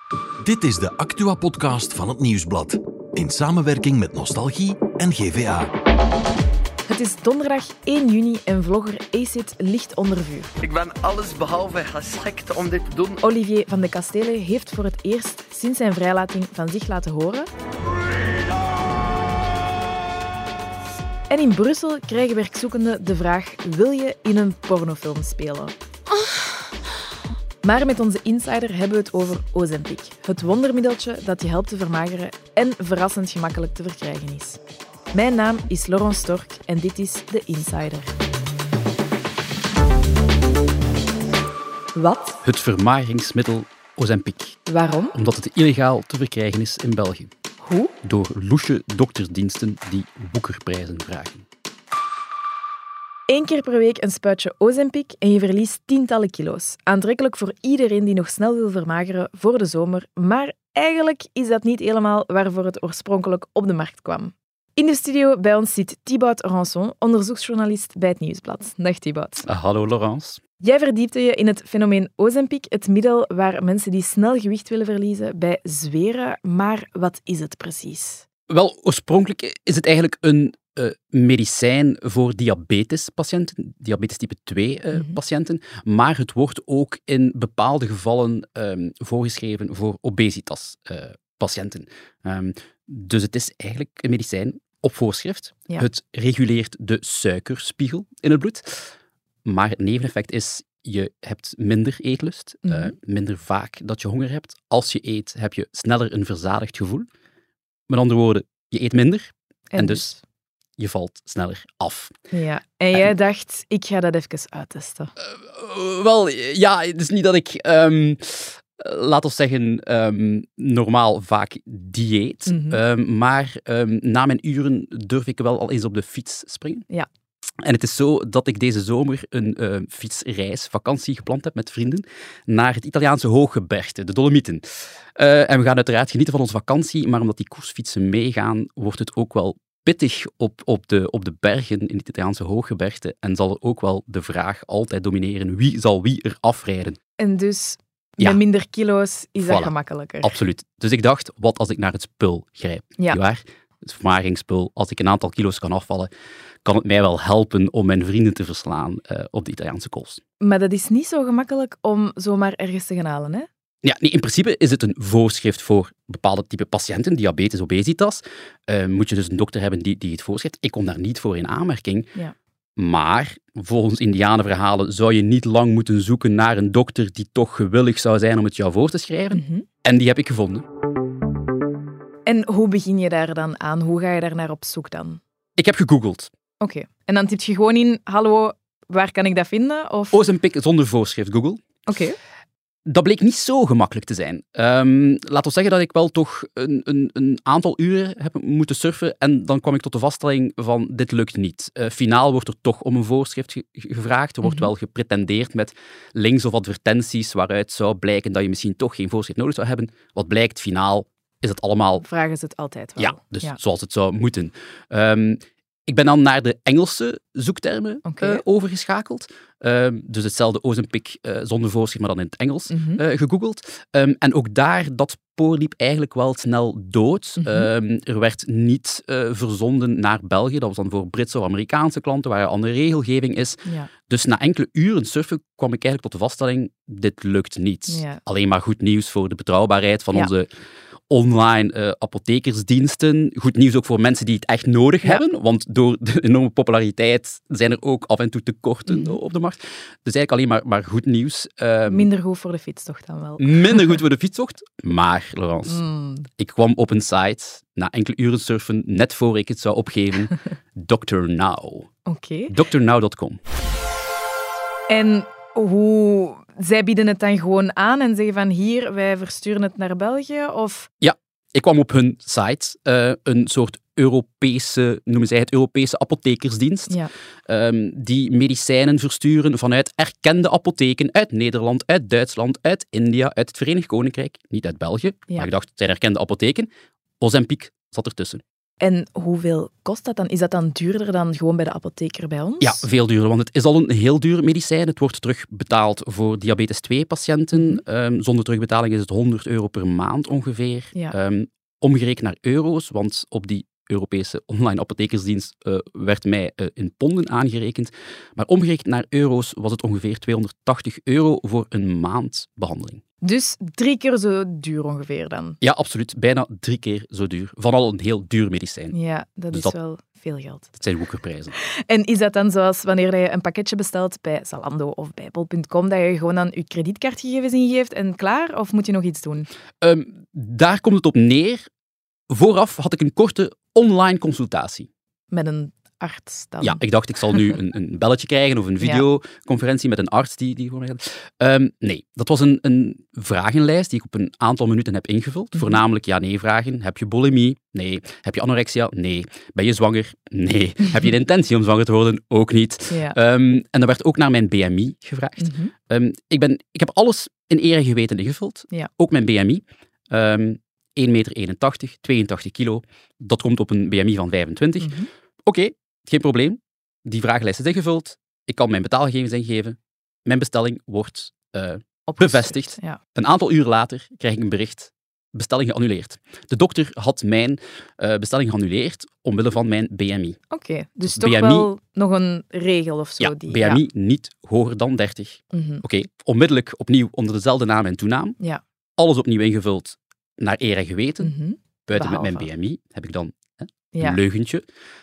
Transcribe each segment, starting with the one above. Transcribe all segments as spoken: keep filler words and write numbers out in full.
Dit is de Actua-podcast van het Nieuwsblad. In samenwerking met Nostalgie en G V A. Het is donderdag één juni en vlogger Acid ligt onder vuur. Ik ben allesbehalve geschikt om dit te doen. Olivier van de Kastelen heeft voor het eerst sinds zijn vrijlating van zich laten horen. En in Brussel krijgen werkzoekenden de vraag: wil je in een pornofilm spelen? Maar met onze insider hebben we het over Ozempic. Het wondermiddeltje dat je helpt te vermageren en verrassend gemakkelijk te verkrijgen is. Mijn naam is Laurence Stork en dit is de Insider. Wat? Het vermageringsmiddel Ozempic. Waarom? Omdat het illegaal te verkrijgen is in België. Hoe? Door loesje doktersdiensten die woekerprijzen vragen. Eén keer per week een spuitje Ozempic en je verliest tientallen kilo's. Aantrekkelijk voor iedereen die nog snel wil vermageren voor de zomer. Maar eigenlijk is dat niet helemaal waarvoor het oorspronkelijk op de markt kwam. In de studio bij ons zit Thibaut Rançon, onderzoeksjournalist bij het Nieuwsblad. Dag Thibaut. Uh, hallo Laurence. Jij verdiepte je in het fenomeen Ozempic, het middel waar mensen die snel gewicht willen verliezen bij zweren. Maar wat is het precies? Wel, oorspronkelijk is het eigenlijk een uh, medicijn voor diabetespatiënten, diabetes type twee uh, mm-hmm. patiënten, maar het wordt ook in bepaalde gevallen um, voorgeschreven voor obesitas uh, patiënten. Um, dus het is eigenlijk een medicijn op voorschrift. Ja. Het reguleert de suikerspiegel in het bloed. Maar het neveneffect is, je hebt minder eetlust, mm-hmm. uh, minder vaak dat je honger hebt. Als je eet, heb je sneller een verzadigd gevoel. Met andere woorden, je eet minder en, en dus, dus je valt sneller af. Ja. En jij en, dacht, ik ga dat even uittesten. Uh, wel, ja, het is niet dat ik... Um, laten we zeggen, um, normaal vaak dieet. Mm-hmm. Um, maar um, na mijn uren durf ik wel al eens op de fiets springen. Ja. En het is zo dat ik deze zomer een uh, fietsreis, vakantie gepland heb met vrienden naar het Italiaanse hooggebergte, de Dolomieten. Uh, en we gaan uiteraard genieten van onze vakantie, maar omdat die koersfietsen meegaan, wordt het ook wel pittig op, op, de, op de bergen in het Italiaanse hooggebergte en zal er ook wel de vraag altijd domineren, wie zal wie er afrijden? En dus... Ja. Met minder kilo's is voilà. dat gemakkelijker. Absoluut. Dus ik dacht, wat als ik naar het spul grijp? Ja. Waar? Het vermageringsspul. Als ik een aantal kilo's kan afvallen, kan het mij wel helpen om mijn vrienden te verslaan uh, op de Italiaanse kost. Maar dat is niet zo gemakkelijk om zomaar ergens te gaan halen, hè? Ja, nee, in principe is het een voorschrift voor bepaalde type patiënten, diabetes, obesitas. Uh, moet je dus een dokter hebben die, die het voorschrijft. Ik kom daar niet voor in aanmerking. Ja. Maar volgens Indianenverhalen zou je niet lang moeten zoeken naar een dokter die toch gewillig zou zijn om het jou voor te schrijven. Mm-hmm. En die heb ik gevonden. En hoe begin je daar dan aan? Hoe ga je daar naar op zoek dan? Ik heb gegoogeld. Oké. Okay. En dan typ je gewoon in, hallo, waar kan ik dat vinden? Of... Ozempic zonder voorschrift, Google. Oké. Okay. Dat bleek niet zo gemakkelijk te zijn. Um, laten we zeggen dat ik wel toch een, een, een aantal uren heb moeten surfen en dan kwam ik tot de vaststelling van dit lukt niet. Uh, finaal wordt er toch om een voorschrift ge- gevraagd. Er wordt mm-hmm. wel gepretendeerd met links of advertenties waaruit zou blijken dat je misschien toch geen voorschrift nodig zou hebben. Wat blijkt, finaal is het allemaal... Vragen ze het altijd wel. Ja, dus ja. zoals het zou moeten. Um, Ik ben dan naar de Engelse zoektermen okay. uh, overgeschakeld. Uh, dus hetzelfde Ozempic uh, zonder voorschrift, maar dan in het Engels mm-hmm. uh, gegoogeld. Um, en ook daar, dat spoor liep eigenlijk wel snel dood. Mm-hmm. Um, er werd niet uh, verzonden naar België. Dat was dan voor Britse of Amerikaanse klanten, waar een andere regelgeving is. Ja. Dus na enkele uren surfen kwam ik eigenlijk tot de vaststelling, dit lukt niet. Ja. Alleen maar goed nieuws voor de betrouwbaarheid van ja. onze... online uh, apothekersdiensten. Goed nieuws ook voor mensen die het echt nodig ja. hebben, want door de enorme populariteit zijn er ook af en toe tekorten mm. op de markt. Dus eigenlijk alleen maar, maar goed nieuws. Um, minder goed voor de fietstocht dan wel. Minder goed voor de fietstocht. Maar, Laurence, mm. ik kwam op een site, na enkele uren surfen, net voor ik het zou opgeven, doctor now. Oké. Okay. doctor now dot com. En hoe... Zij bieden het dan gewoon aan en zeggen van hier, wij versturen het naar België? Of... Ja, ik kwam op hun site, uh, een soort Europese, noemen zij het Europese apothekersdienst, ja. um, die medicijnen versturen vanuit erkende apotheken uit Nederland, uit Duitsland, uit India, uit het Verenigd Koninkrijk, niet uit België, ja. maar ik dacht, het zijn erkende apotheken. Ozempic zat ertussen. En hoeveel kost dat dan? Is dat dan duurder dan gewoon bij de apotheker bij ons? Ja, veel duurder, want het is al een heel duur medicijn. Het wordt terugbetaald voor diabetes twee patiënten. Um, zonder terugbetaling is het honderd euro per maand ongeveer. Ja. Um, omgerekend naar euro's, want op die Europese online apothekersdienst uh, werd mij uh, in ponden aangerekend. Maar omgerekend naar euro's was het ongeveer tweehonderdtachtig euro voor een maand behandeling. Dus drie keer zo duur ongeveer dan? Ja, absoluut. Bijna drie keer zo duur. Van al een heel duur medicijn. Ja, dat Dus is dat- wel veel geld. Het zijn woekerprijzen. En is dat dan zoals wanneer je een pakketje bestelt bij Zalando of bij bol punt com, dat je gewoon dan je kredietkaartgegevens ingeeft en klaar? Of moet je nog iets doen? Um, daar komt het op neer. Vooraf had ik een korte online consultatie. Met een arts dan? Ja, ik dacht, ik zal nu een, een belletje krijgen of een videoconferentie met een arts die, die voor mij gaat. Um, nee, dat was een, een vragenlijst die ik op een aantal minuten heb ingevuld. Mhm. Voornamelijk ja-nee-vragen. Heb je bulimie? Nee. Heb je anorexia? Nee. Ben je zwanger? Nee. Heb je de intentie om zwanger te worden? Ook niet. Ja. Um, en er werd ook naar mijn B M I gevraagd. Mhm. Um, ik, ben, ik heb alles in eer en geweten ingevuld. Ja. Ook mijn B M I. Um, één meter eenentachtig, tweeëntachtig kilo. Dat komt op een B M I van vijfentwintig. Mhm. Oké, okay, geen probleem. Die vragenlijst is ingevuld. Ik kan mijn betaalgegevens ingeven. Mijn bestelling wordt uh, Opgestuurd, bevestigd. Ja. Een aantal uur later krijg ik een bericht. Bestelling geannuleerd. De dokter had mijn uh, bestelling geannuleerd omwille van mijn B M I. Oké, okay, dus B M I, toch wel nog een regel of zo? Ja, die, B M I niet hoger dan dertig. Mhm. Oké, okay, onmiddellijk opnieuw onder dezelfde naam en toenaam. Ja. Alles opnieuw ingevuld naar eer en geweten. Mhm. Buiten Behalve. met mijn B M I heb ik dan hè, Ja. een leugentje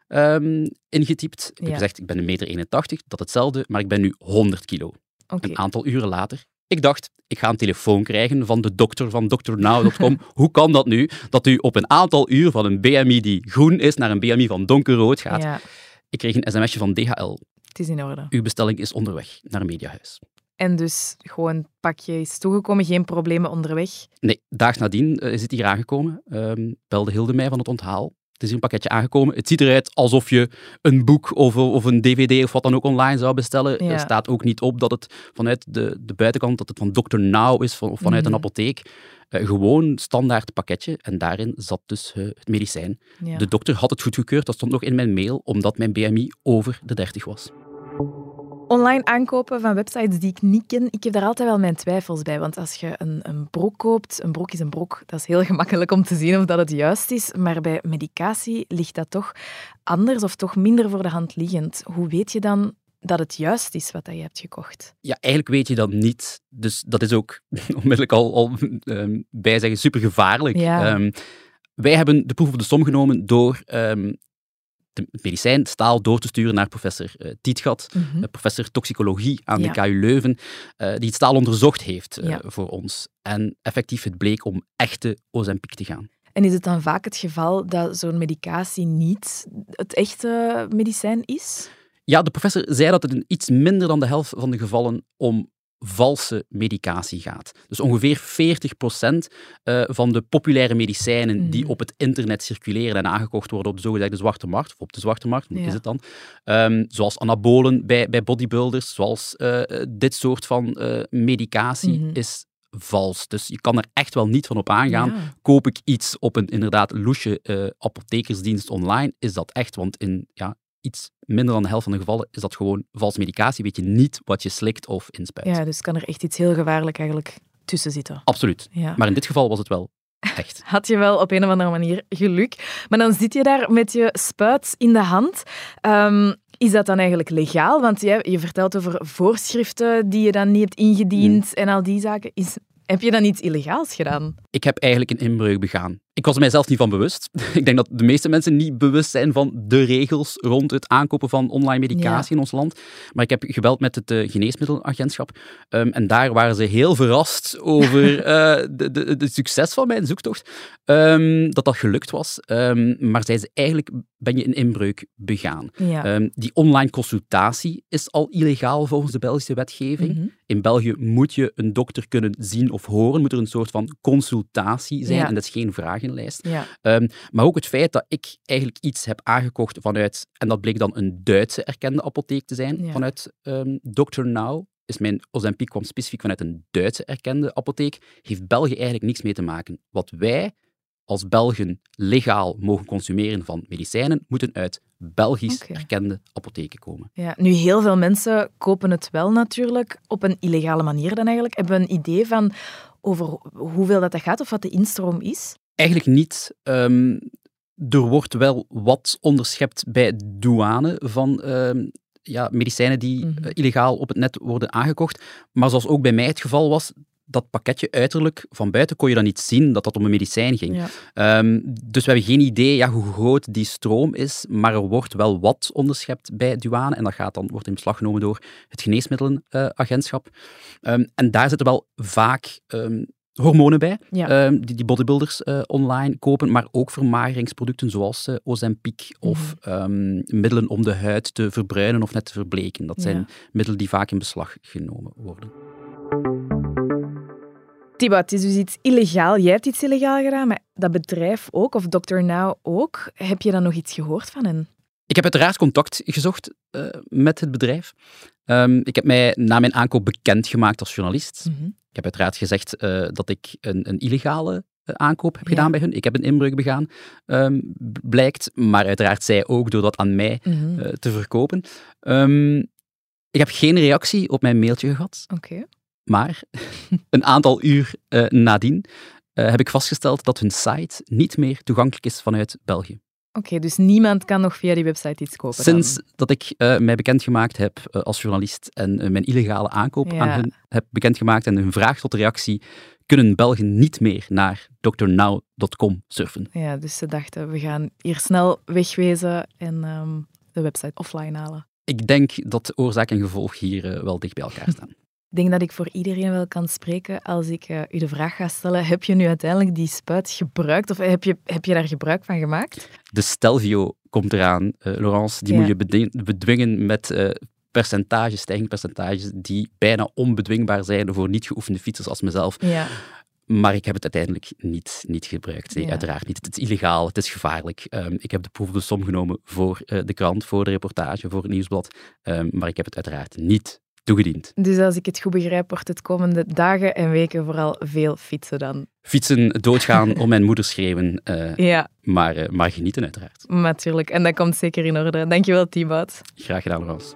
um, ingetypt. Ik heb Ja. gezegd, ik ben een meter eenentachtig, dat hetzelfde, maar ik ben nu honderd kilo. Oké. Een aantal uren later. Ik dacht, ik ga een telefoon krijgen van de dokter van dokter now punt com. Hoe kan dat nu, dat u op een aantal uur van een B M I die groen is naar een B M I van donkerrood gaat? Ja, Ik kreeg een sms'je van D H L. het is in orde. Uw bestelling is onderweg naar een mediahuis. En dus gewoon pakje is toegekomen, geen problemen onderweg. Nee, daags nadien uh, is het hier aangekomen. Um, belde Hilde mij van het onthaal. Het is hier een pakketje aangekomen. Het ziet eruit alsof je een boek of, of een D V D of wat dan ook online zou bestellen. Ja. Er staat ook niet op dat het vanuit de, de buitenkant dat het van dokter now is of vanuit Mhm. een apotheek. Uh, gewoon standaard pakketje. En daarin zat dus uh, het medicijn. Ja. De dokter had het goedgekeurd. Dat stond nog in mijn mail, omdat mijn B M I over de dertig was. Online aankopen van websites die ik niet ken, ik heb daar altijd wel mijn twijfels bij. Want als je een, een broek koopt, een broek is een broek, dat is heel gemakkelijk om te zien of dat het juist is. Maar bij medicatie ligt dat toch anders of toch minder voor de hand liggend. Hoe weet je dan dat het juist is wat je hebt gekocht? Ja, eigenlijk weet je dat niet. Dus dat is ook onmiddellijk al, al um, bij zeggen super gevaarlijk. Ja. Um, wij hebben de proef op de som genomen door um, het medicijn staal door te sturen naar professor uh, Tietgat, Mhm. uh, professor toxicologie aan Ja. de K U Leuven, uh, die het staal onderzocht heeft uh, Ja. voor ons. En effectief, het bleek om echte Ozempic te gaan. En is het dan vaak het geval dat zo'n medicatie niet het echte medicijn is? Ja, de professor zei dat het in iets minder dan de helft van de gevallen om valse medicatie gaat. Dus ongeveer veertig procent uh, van de populaire medicijnen Mm. die op het internet circuleren en aangekocht worden op de zogezegde zwarte markt, of op de zwarte markt, hoe Ja. is het dan? Um, zoals anabolen bij, bij bodybuilders, zoals uh, dit soort van uh, medicatie Mhm. is vals. Dus je kan er echt wel niet van op aangaan. Ja. Koop ik iets op een inderdaad loesje uh, apothekersdienst online, is dat echt, want in ja, iets minder dan de helft van de gevallen is dat gewoon vals medicatie. Weet je niet wat je slikt of inspuit. Ja, dus kan er echt iets heel gevaarlijk eigenlijk tussen zitten. Absoluut. Ja. Maar in dit geval was het wel echt. Had je wel op een of andere manier geluk. Maar dan zit je daar met je spuit in de hand. Um, is dat dan eigenlijk legaal? Want je, je vertelt over voorschriften die je dan niet hebt ingediend Mm. en al die zaken. Is, heb je dan iets illegaals gedaan? Ik heb eigenlijk een inbreuk begaan. Ik was er mijzelf niet van bewust. Ik denk dat de meeste mensen niet bewust zijn van de regels rond het aankopen van online medicatie Ja. in ons land. Maar ik heb gebeld met het uh, geneesmiddelenagentschap. Um, en daar waren ze heel verrast over uh, de, de, de succes van mijn zoektocht. Um, dat dat gelukt was. Um, maar zeiden ze, eigenlijk ben je een inbreuk begaan. Ja. Um, die online consultatie is al illegaal volgens de Belgische wetgeving. Mhm. In België moet je een dokter kunnen zien of horen. Moet er een soort van consultatie zijn. Ja. En dat is geen vragenlijst. Ja. Um, maar ook het feit dat ik eigenlijk iets heb aangekocht vanuit, en dat bleek dan een Duitse erkende apotheek te zijn, Ja. vanuit um, dokter now. Dus mijn Ozempic kwam specifiek vanuit een Duitse erkende apotheek. Heeft België eigenlijk niks mee te maken. Wat wij als Belgen legaal mogen consumeren van medicijnen, moeten uit Belgisch Oké. erkende apotheken komen. Ja, nu, heel veel mensen kopen het wel natuurlijk op een illegale manier dan eigenlijk. Hebben we een idee van over hoeveel dat, dat gaat of wat de instroom is? Eigenlijk niet. Um, er wordt wel wat onderschept bij douane van um, ja, medicijnen die Mm-hmm. uh, illegaal op het net worden aangekocht. Maar zoals ook bij mij het geval was, dat pakketje uiterlijk van buiten kon je dan niet zien dat dat om een medicijn ging. Ja. Um, dus we hebben geen idee ja, hoe groot die stroom is, maar er wordt wel wat onderschept bij douane en dat gaat dan, wordt in beslag genomen door het Geneesmiddelenagentschap. Uh, um, en daar zitten wel vaak um, hormonen bij, Ja. um, die die bodybuilders uh, online kopen, maar ook vermageringsproducten zoals uh, Ozempic of um, middelen om de huid te verbruinen of net te verbleken. Dat zijn Ja. middelen die vaak in beslag genomen worden. Thibaut, het is dus iets illegaal. Jij hebt iets illegaal gedaan, maar dat bedrijf ook, of dokter Now ook. Heb je dan nog iets gehoord van hen? Ik heb uiteraard contact gezocht uh, met het bedrijf. Um, ik heb mij na mijn aankoop bekendgemaakt als journalist. Mm-hmm. Ik heb uiteraard gezegd uh, dat ik een, een illegale uh, aankoop heb Ja. gedaan bij hun. Ik heb een inbreuk begaan, um, blijkt. Maar uiteraard zij ook door dat aan mij Mm-hmm. uh, te verkopen. Um, ik heb geen reactie op mijn mailtje gehad. Oké. Okay. Maar een aantal uur uh, nadien uh, heb ik vastgesteld dat hun site niet meer toegankelijk is vanuit België. Oké, okay, dus niemand kan nog via die website iets kopen? Sinds dan? dat ik uh, mij bekendgemaakt heb uh, als journalist en uh, mijn illegale aankoop Ja. aan hun heb bekendgemaakt en hun vraag tot de reactie, kunnen Belgen niet meer naar d r now dot com surfen. Ja, dus ze dachten, we gaan hier snel wegwezen en um, de website offline halen. Ik denk dat oorzaak en gevolg hier uh, wel dicht bij elkaar staan. Ik denk dat ik voor iedereen wel kan spreken als ik uh, u de vraag ga stellen, heb je nu uiteindelijk die spuit gebruikt of heb je, heb je daar gebruik van gemaakt? De Stelvio komt eraan, uh, Laurence. Die ja. moet je beding- bedwingen met uh, percentages, stijgende percentages, die bijna onbedwingbaar zijn voor niet geoefende fietsers als mezelf. Ja. Maar ik heb het uiteindelijk niet, niet gebruikt. Nee, ja. Uiteraard niet. Het is illegaal, het is gevaarlijk. Um, ik heb de proef op de som genomen voor uh, de krant, voor de reportage, voor het nieuwsblad. Um, maar ik heb het uiteraard niet toegediend. Dus als ik het goed begrijp, wordt het komende dagen en weken vooral veel fietsen dan? Fietsen, doodgaan, om mijn moeder schreeuwen. Uh, ja. maar, uh, maar genieten uiteraard. Natuurlijk, en dat komt zeker in orde. Dankjewel, Thibaut. Graag gedaan, Laurence.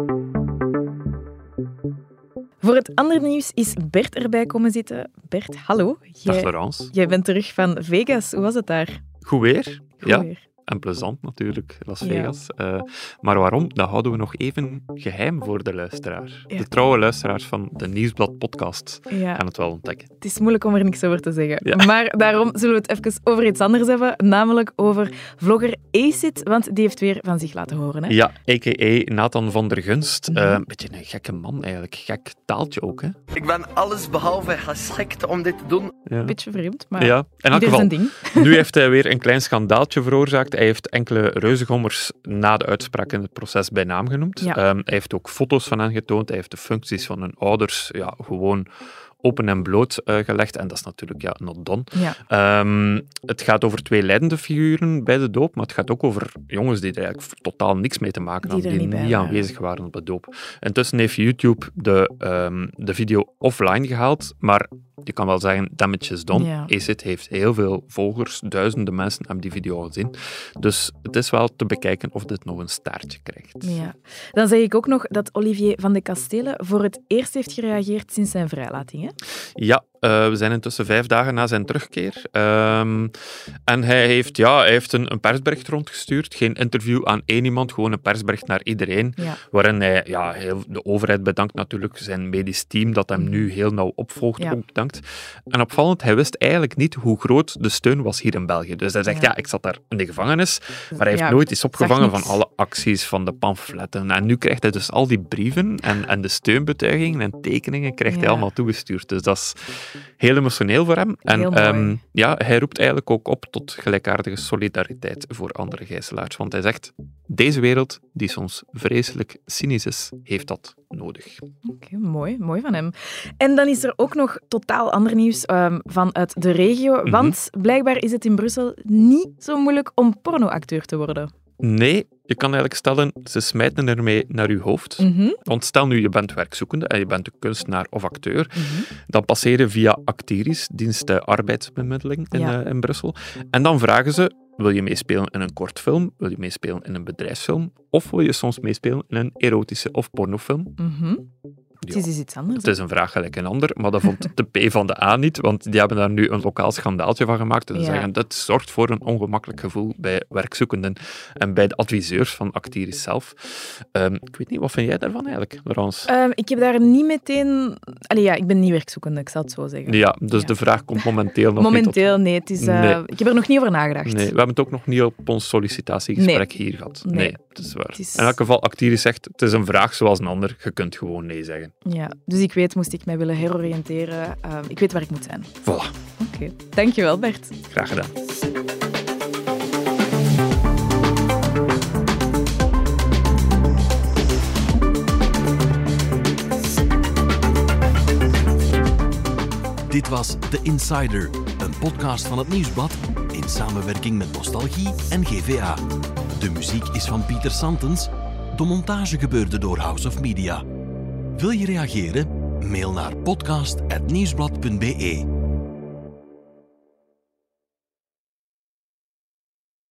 Voor het andere nieuws is Bert erbij komen zitten. Bert, hallo. Dag, Laurence. Jij bent terug van Vegas. Hoe was het daar? Goed weer. Goed ja. weer. En plezant natuurlijk, Las Vegas. Ja. Uh, maar waarom? Dat houden we nog even geheim voor de luisteraar. Ja. De trouwe luisteraars van de Nieuwsblad-podcast ja. gaan het wel ontdekken. Het is moeilijk om er niks over te zeggen. Ja. Maar daarom zullen we het even over iets anders hebben, namelijk over vlogger Acid, want die heeft weer van zich laten horen. Hè? Ja, a k a. Nathan van der Gunst. Mm-hmm. Uh, een beetje een gekke man eigenlijk. Gek taaltje ook, hè? Ik ben alles behalve geschikt om dit te doen. Ja. Beetje vreemd, maar ja. In elk geval, ding. Nu heeft hij weer een klein schandaaltje veroorzaakt. Hij heeft enkele reuzengommers na de uitspraak in het proces bij naam genoemd. Ja. Um, hij heeft ook foto's van hen getoond. Hij heeft de functies van hun ouders ja, gewoon open en bloot uh, gelegd. En dat is natuurlijk ja, not done. Ja. Um, het gaat over twee leidende figuren bij de doop, maar het gaat ook over jongens die er eigenlijk totaal niks mee te maken hadden, die, die niet, niet aanwezig waren op de doop. Intussen heeft YouTube de, um, de video offline gehaald, maar je kan wel zeggen, damage is done. Ja. Acid heeft heel veel volgers, duizenden mensen hebben die video gezien. Dus het is wel te bekijken of dit nog een staartje krijgt. Ja. Dan zeg ik ook nog dat Olivier van de Kastelen voor het eerst heeft gereageerd sinds zijn vrijlating, hè? Ja, uh, we zijn intussen vijf dagen na zijn terugkeer. Um, en hij heeft, ja, hij heeft een, een persbericht rondgestuurd. Geen interview aan één iemand, gewoon een persbericht naar iedereen. Ja. Waarin hij ja, heel, de overheid bedankt natuurlijk, zijn medisch team dat hem nu heel nauw opvolgt, ja. ook bedankt. En opvallend, hij wist eigenlijk niet hoe groot de steun was hier in België. Dus hij zegt, ja, ja ik zat daar in de gevangenis, maar hij heeft ja, nooit iets opgevangen van alle acties, van de pamfletten. En nu krijgt hij dus al die brieven en, en de steunbetuigingen en tekeningen krijgt ja. hij allemaal toegestuurd. Dus dat is heel emotioneel voor hem. En um, ja, hij roept eigenlijk ook op tot gelijkaardige solidariteit voor andere gijzelaars. Want hij zegt, deze wereld, die soms vreselijk cynisch is, heeft dat nodig. Oké, okay, mooi. Mooi van hem. En dan is er ook nog totaal ander nieuws um, vanuit de regio. Mm-hmm. Want blijkbaar is het in Brussel niet zo moeilijk om pornoacteur te worden. Nee, je kan eigenlijk stellen, ze smijten ermee naar je hoofd. Mm-hmm. Want stel nu, je bent werkzoekende en je bent een kunstenaar of acteur. Mm-hmm. Dan passeer je via Actiris, dienst arbeidsbemiddeling in, Ja. uh, in Brussel. En dan vragen ze, wil je meespelen in een kortfilm? Wil je meespelen in een bedrijfsfilm? Of wil je soms meespelen in een erotische of pornofilm? Mm-hmm. Ja. Het is dus iets anders. Het is een vraag gelijk een ander, maar dat vond de P van de A niet, want die hebben daar nu een lokaal schandaaltje van gemaakt. En ze Ja. zeggen, dat zorgt voor een ongemakkelijk gevoel bij werkzoekenden en bij de adviseurs van Actiris zelf. Um, ik weet niet, wat vind jij daarvan eigenlijk, Laurence? Um, ik heb daar niet meteen... Allee, ja, ik ben niet werkzoekende, ik zal het zo zeggen. Ja, dus Ja. de vraag komt momenteel nog Momenteel, niet nee, het is, uh, Nee. Ik heb er nog niet over nagedacht. tot... Nee, we hebben het ook nog niet op ons sollicitatiegesprek Nee. hier gehad. Nee. Nee, het is waar. Het is- In elk geval, Actiris zegt, het is een vraag zoals een ander, je kunt gewoon nee zeggen. Ja, dus ik weet, moest ik mij willen heroriënteren, uh, ik weet waar ik moet zijn. Voilà, Oké, okay. Dankjewel Bert. graag gedaan. Dit was The Insider, een podcast van het Nieuwsblad in samenwerking met Nostalgie en G V A. De muziek is van Pieter Santens. De montage gebeurde door House of Media. Wil je reageren? Mail naar podcast apennieuwsblad punt be.